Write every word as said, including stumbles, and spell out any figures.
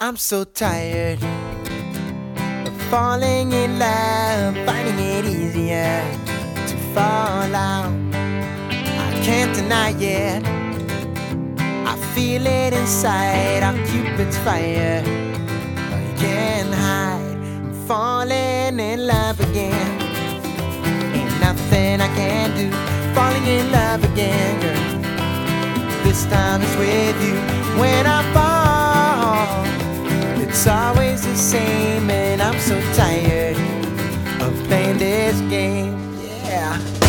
I'm so tired of falling in love, finding it easier to fall out. I can't deny it, I feel it inside, our Cupid's fire. Oh, you can't hide, I'm falling in love again. Ain't nothing I can do, falling in love again, girl. This time it's with you. When I fall, it's always the same, and I'm so tired of playing this game, yeah.